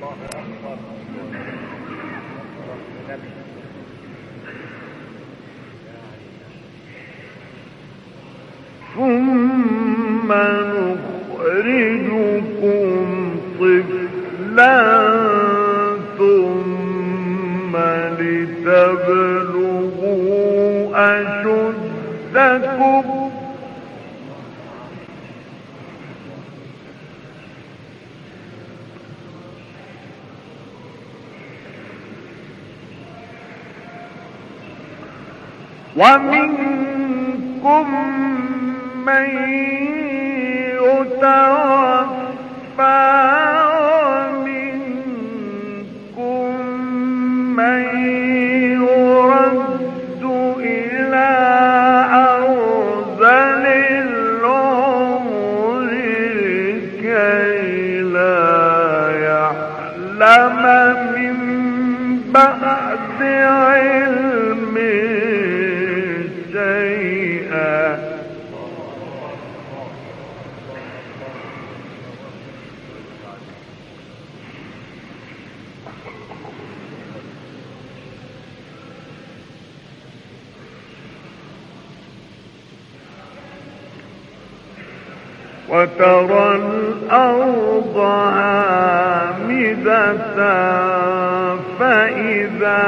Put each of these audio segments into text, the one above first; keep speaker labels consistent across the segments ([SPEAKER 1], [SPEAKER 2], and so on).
[SPEAKER 1] ثم نخرجكم طفلا ثم لتبلغوا أشدكم ومنكم من يتوفى ومنكم من يرد إلى أرذل العمر كي لا يعلم من بعد علم شيئا وترى الأرض هامدة فإذا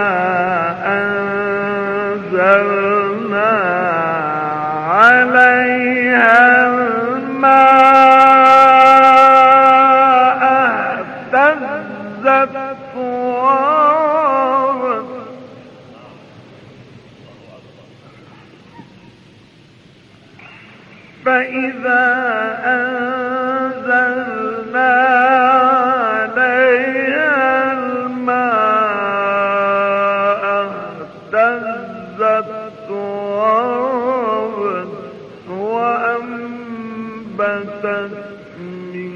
[SPEAKER 1] أنزلنا عليها الماء اهتزت وربت فإذا أنزلنا عليها الماء اهتزت وربت وأنبتت من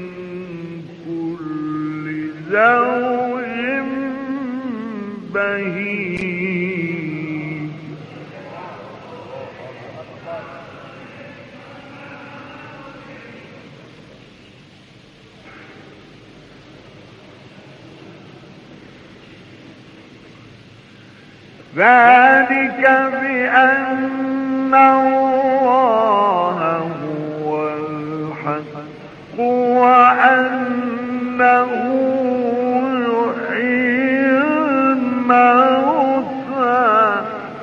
[SPEAKER 1] كل زوج بهيج ذلك بأن الله هو الحق وأنه يحيي الموتى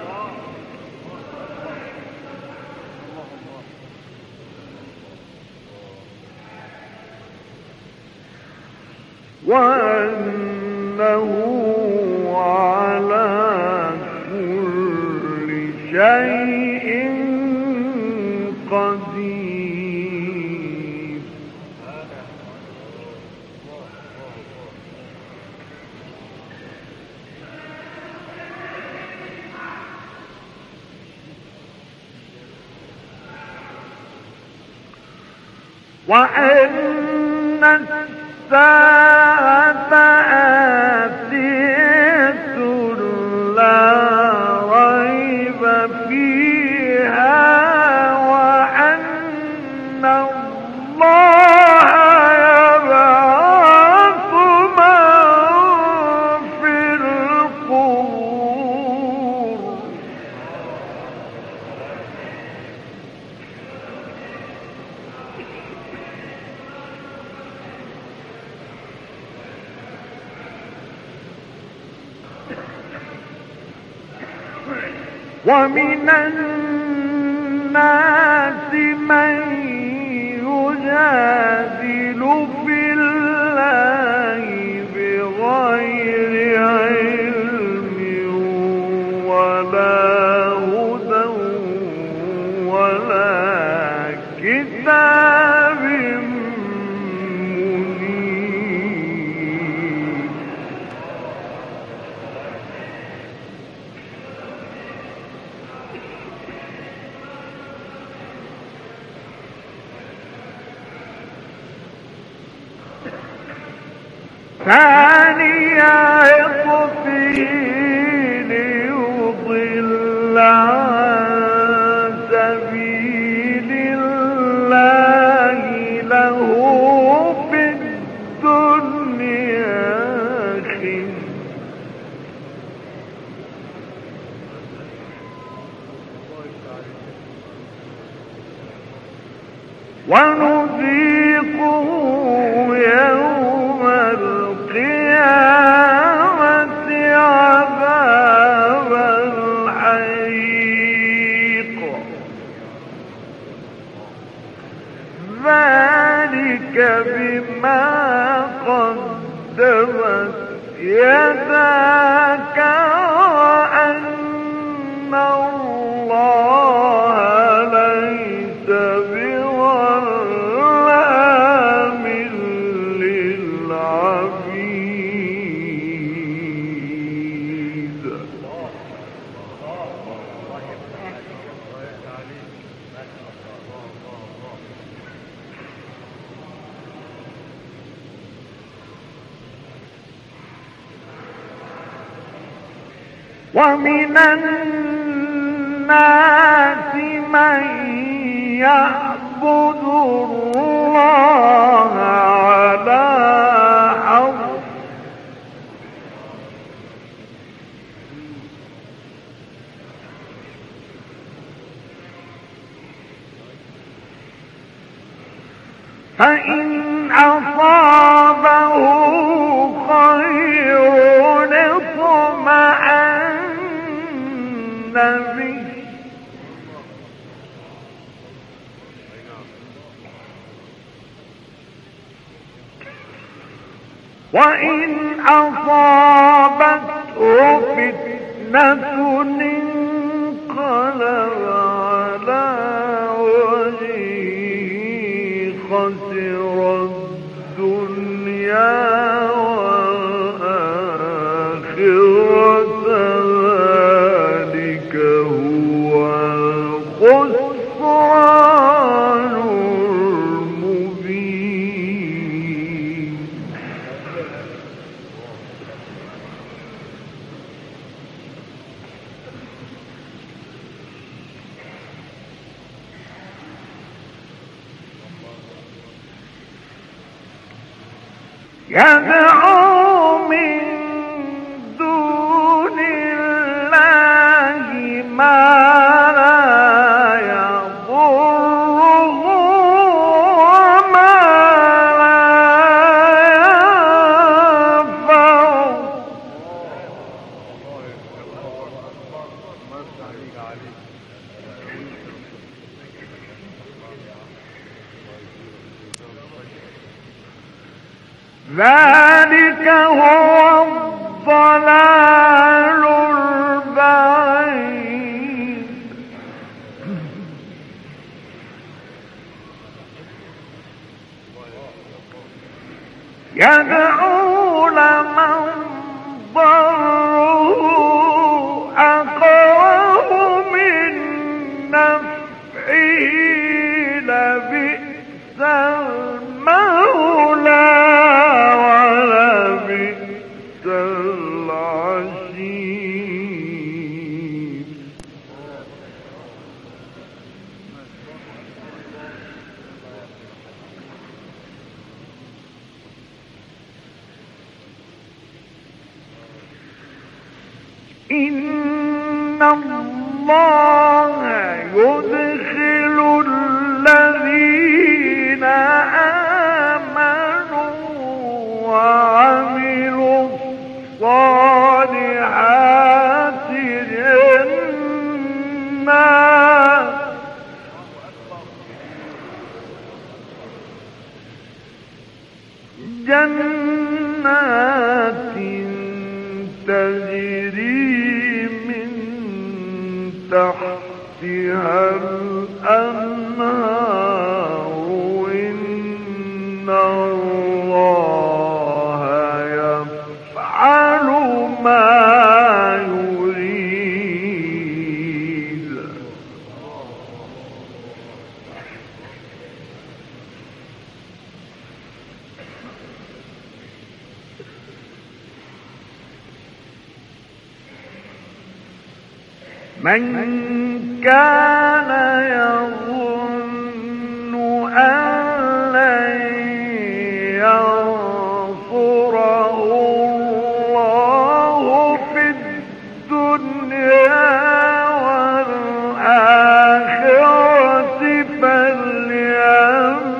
[SPEAKER 1] وأنه على كل شيء قدير وأن الساعة آتية لا ريب فيها وأن الله يبعث من في القبور ومن الناس من يجادل في الله بغير علم ولا هدى ولا كتاب منير ثاني عطفه ليضل عن سبيل الله له في الدنيا ونذيقه يوم القيامة عذاب الحريق. ذلك بما قدمت يداك وأن الله ليس بظلام للعبيد. ومن الناس من يعبد الله على حرف فإن أصابه خير اطمأن به وإن أصابته فتنة انقلب على وجهه خسر الدنيا والآخرة. ذلك هو الخسران المبين. يدعو من دون الله ما لا يضره وما لا ينفعه. ذلك هو الضلال البعيد. يدعو لمن ضره أقرب من نفعه لبئس المولى ولبئس العشير. إن الله يدخل الذين آمنوا وعملوا الصالحات جنات تجري من تحتها الأنهار. إن الله يفعل ما يريد. من كان يظن أن لن ينصره الله في الدنيا والآخرة فليعمل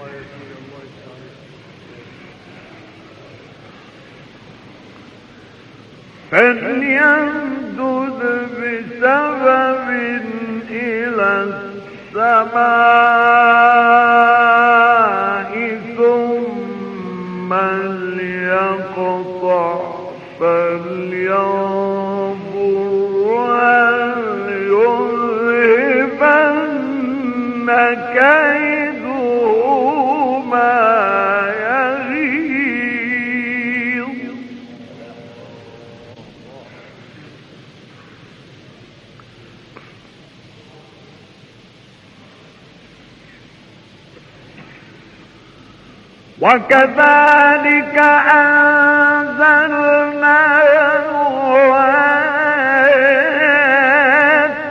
[SPEAKER 1] فليمدد بسبب إلى السماء ثم ليقطع فلينظر هل يذهبن كيده ما يغيظ. وكذلك أنزلناه آيات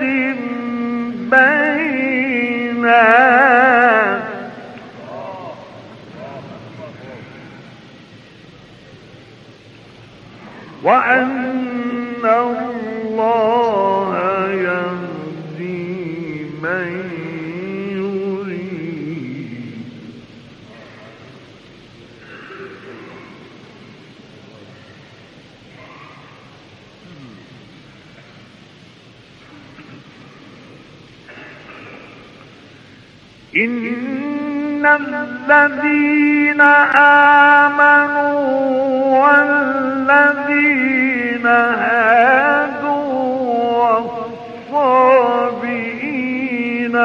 [SPEAKER 1] بينات وأن الله يهدي من يريد. إن الذين آمنوا والذين هادوا والصابئين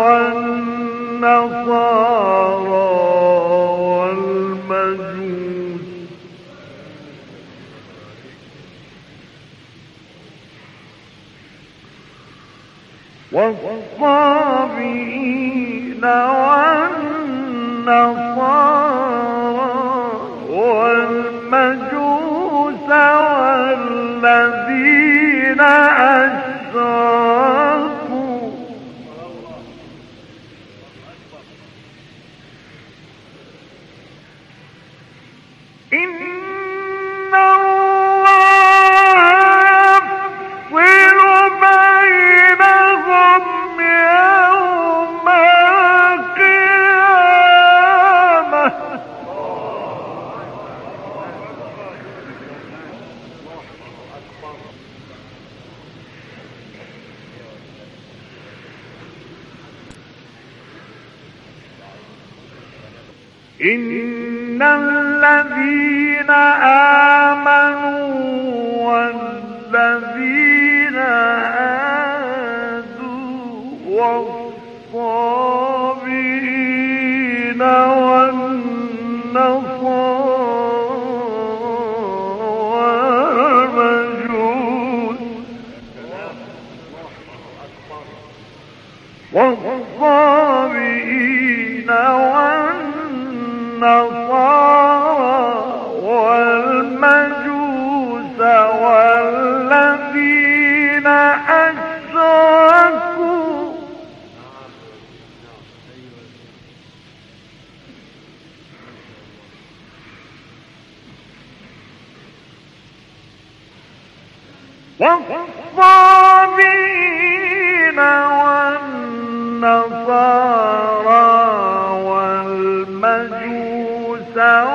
[SPEAKER 1] والنصارى والمجوس والمجوس والذين أشركوا إن الله يفصل بينهم يوم القيامة. إن الذين آمنوا والذين هادوا والصابئين والمجوس والذين أشركوا والصابئين والنصارى والمجوس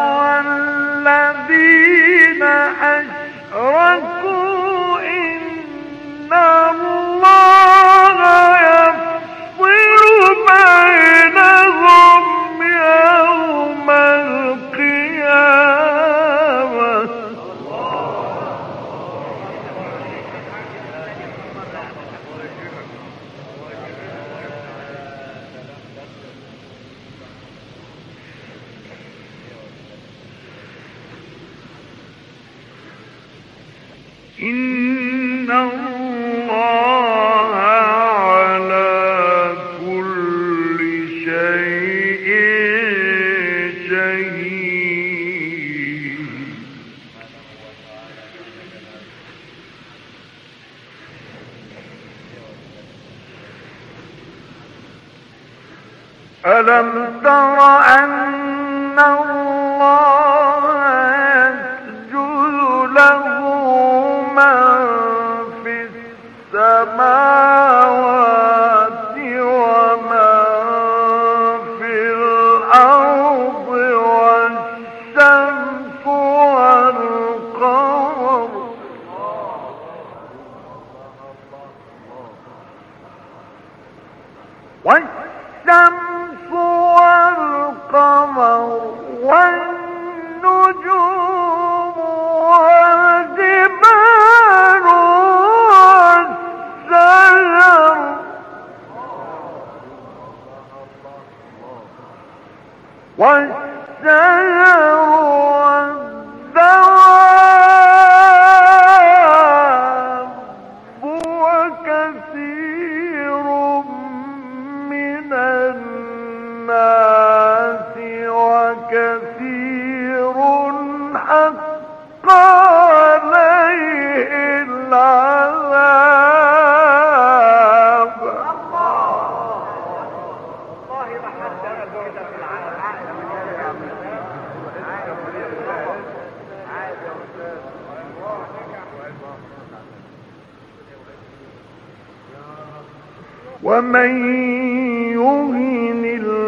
[SPEAKER 1] والذين أشركوا إن الله يفصل بينهم يوم القيامة. إن الله على كل شيء شهيد. ألم تر أن الله يسجد له من في السماوات ومن في الأرض والشجر والدواب وكثير من الناس وكثير حق عليه العذاب. ومن يهن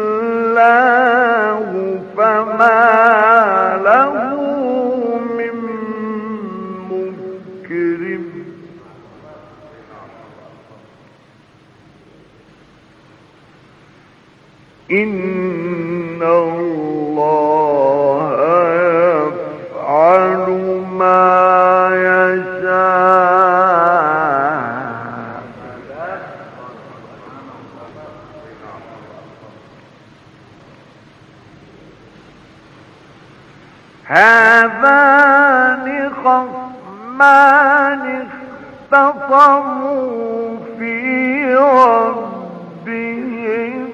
[SPEAKER 1] الله فما له من مكرم. إن الله يفعل ما يشاء. هذان خصمان اختصموا في ربهم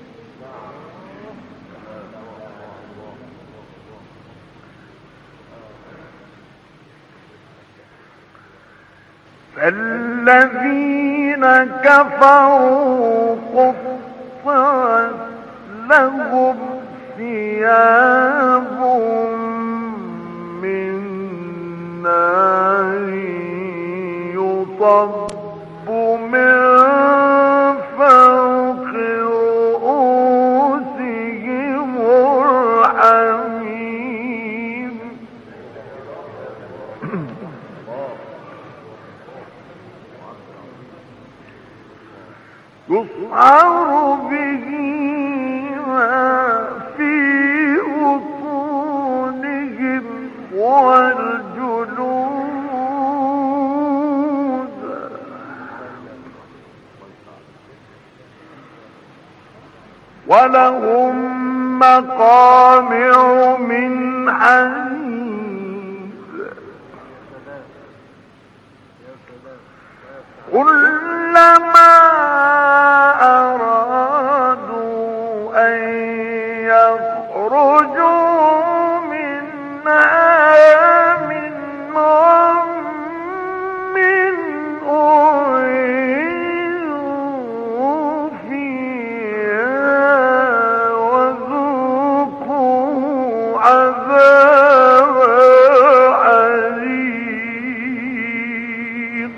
[SPEAKER 1] فالذين كفروا قطعت لهم ثياب من نار يصب من فوق رؤوسهم الحميم. يصعر به ما في بطونهم والجلود ولهم مقامع من حديد كلما أرادوا أن يخرجوا منها من غم أعيدوا فيها وذوقوا عذاب الحريق.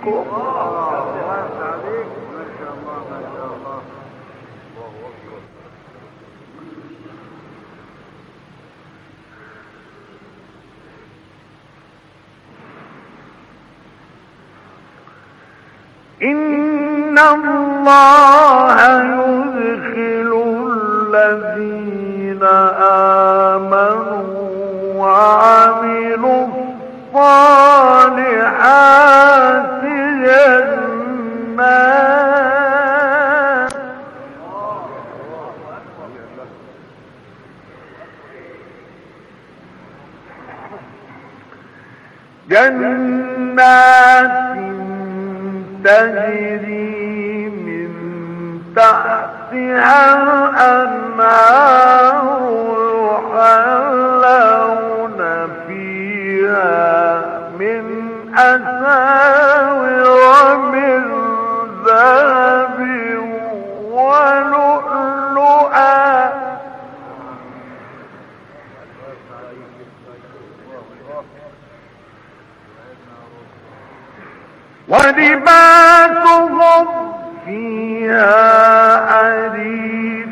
[SPEAKER 1] إن الله يدخل الذين آمنوا وعملوا الصالحات جنات تجري من تحتها الأنهار يحلون فيها من أساور من ذهب ولؤلؤا ولباسهم فيها حرير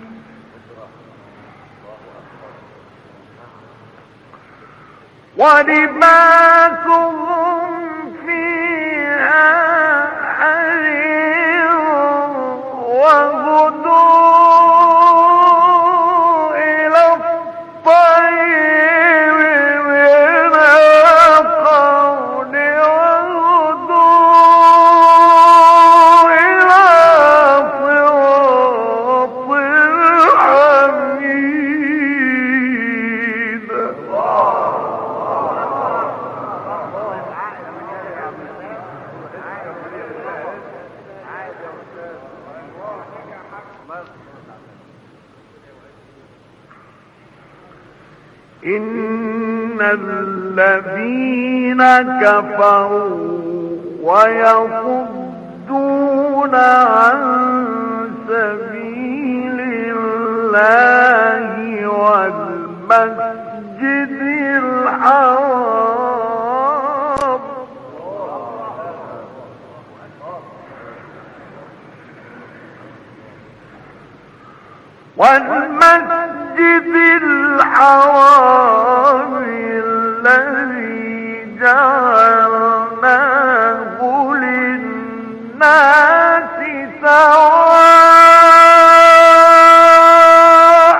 [SPEAKER 1] ولباسهم فيها حرير وهدوا إلى الطيب من القول وهدوا إلى صراط الحميد. إن الذين كفروا ويصدون عن سبيل الله والمسجد الحرام الذي جعلناه للناس سواء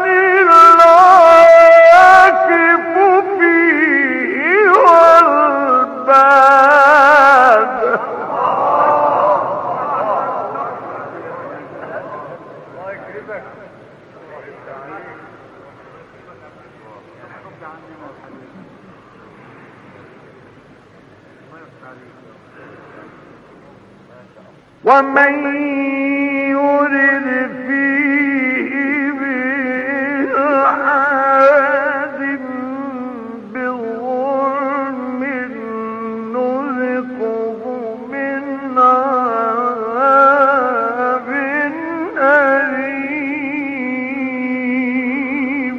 [SPEAKER 1] العاكف فيه والباد ومن يرد فيه بإلحاد بظلم نذقه من عذاب أليم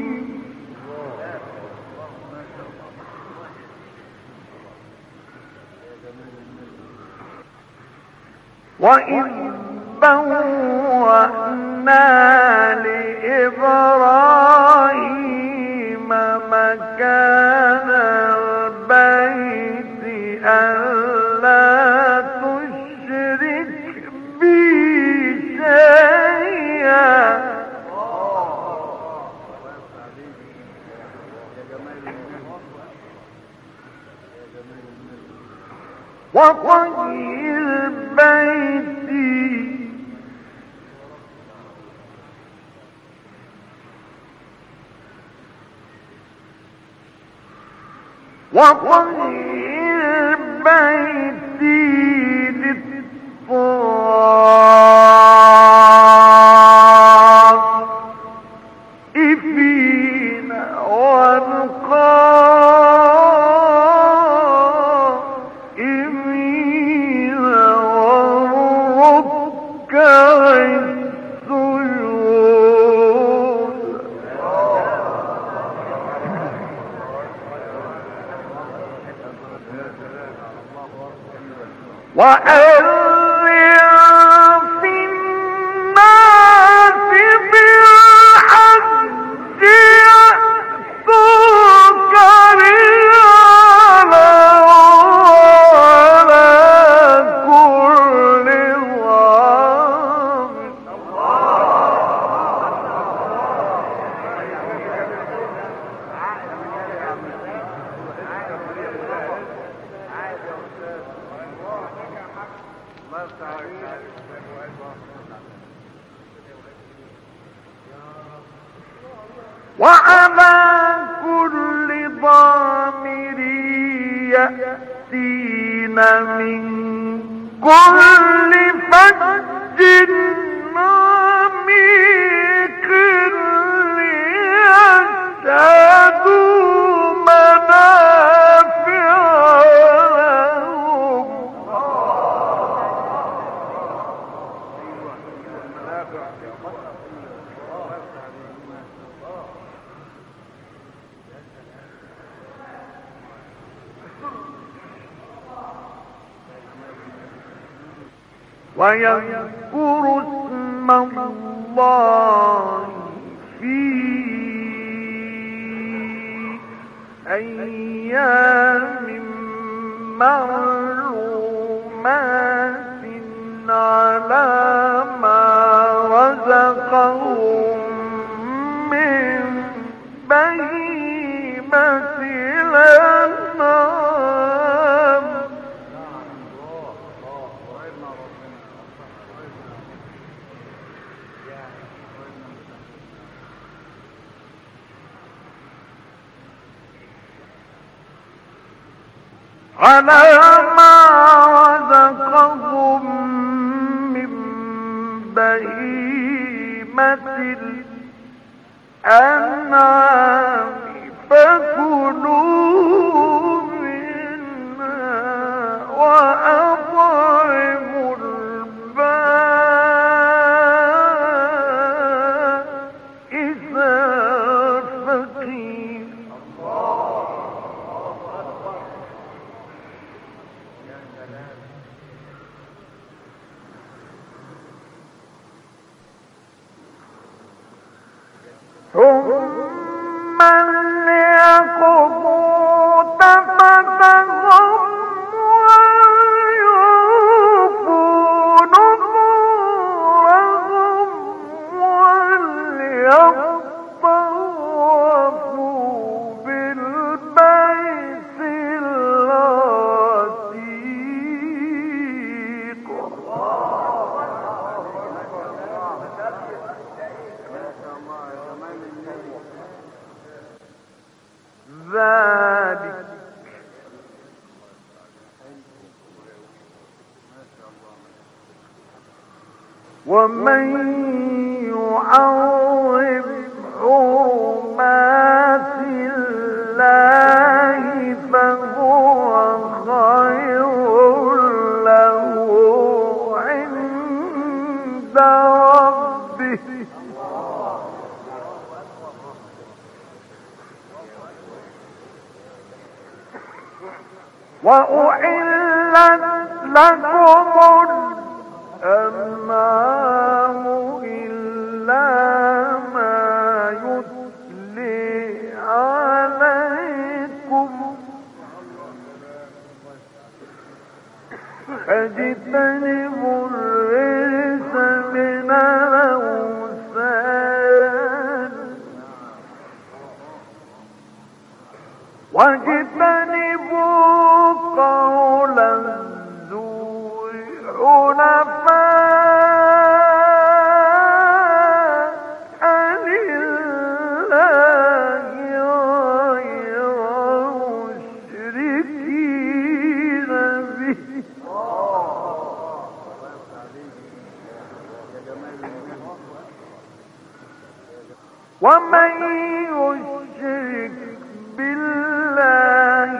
[SPEAKER 1] وإذ بوأنا لإبراهيم مكان البيت ألا تشرك بي شيئا وطهر بيتي للطائفين والقائمين والركع السجود وأذن في الناس بالحج يأتوك رجالا وعلى كل ضامر وعلى كل ضامر يأتين من كل فج عميق ليشهدوا منافع لهم ويذكر اسم الله في أيام معلومات على ما رزقهم من بهيمة الأنعام على ما رزقهم من بهيمة الأنعام ثم ليقضوا تفتهم وليوفوا نذورهم وليطوفوا بالبيت العتيق. ذلك ومن يعظم حرمات الله فهو خير له عند ربه وأحلت لكم الأنعام إلا ما يتلي عليكم فاجتنبوا الرجس من الأوثان واجتنبوا قول الزور حنفاء لله غير مشركين به ومن يشرك بالله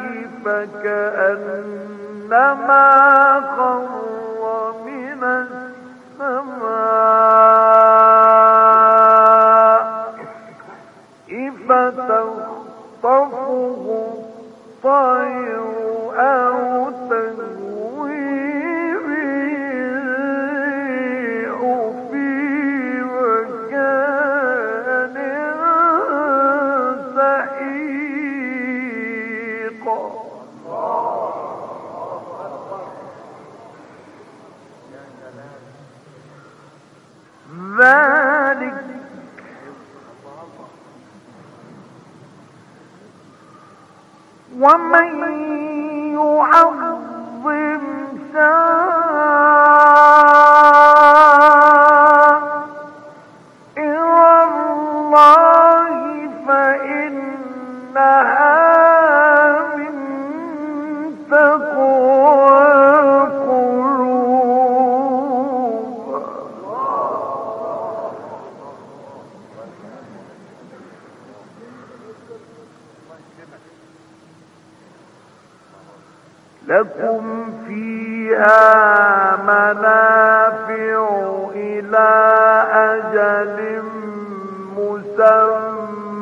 [SPEAKER 1] فكأنما خر من السماء فتخطفه الطير أو تهوي الريح في مكان سحيق. ذلك ومن يعظم شعائر الله فإنها من تقوى القلوب. لكم فيها منافع إلى أجل مسمى